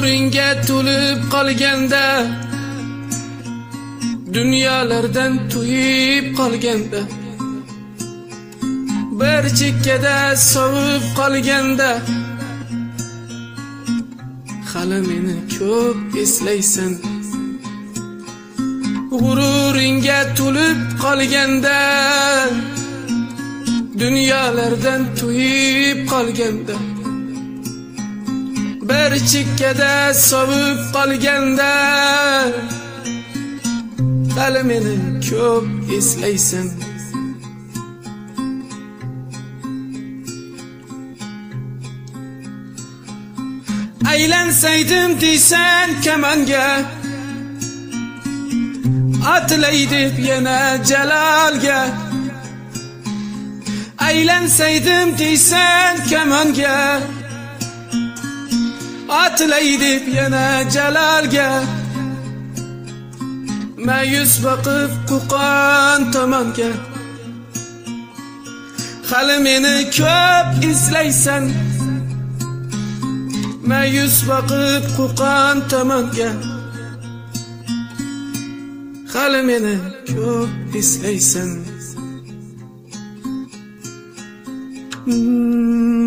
G'ururingga to'lib qolganda, dunyolardan to'yib qolganda, bir chekkada sovib qolganda, hali meni ko'p eslaysan. G'ururingga to'lib qolganda, dunyolardan to'yib qolganda, bir chekkada sovib qolganda, hali meni ko'p eslaysan. Aylansaydim deysan kamonga, atlay deb yana jalolga. Aylansaydim deysan kamonga, atlay deb yana jalolga. Ma'yus boqib Qo'qon tomonga, hali meni ko'p eslaysan. Ma'yus boqib Qo'qon tomonga, hali meni ko'p eslaysan.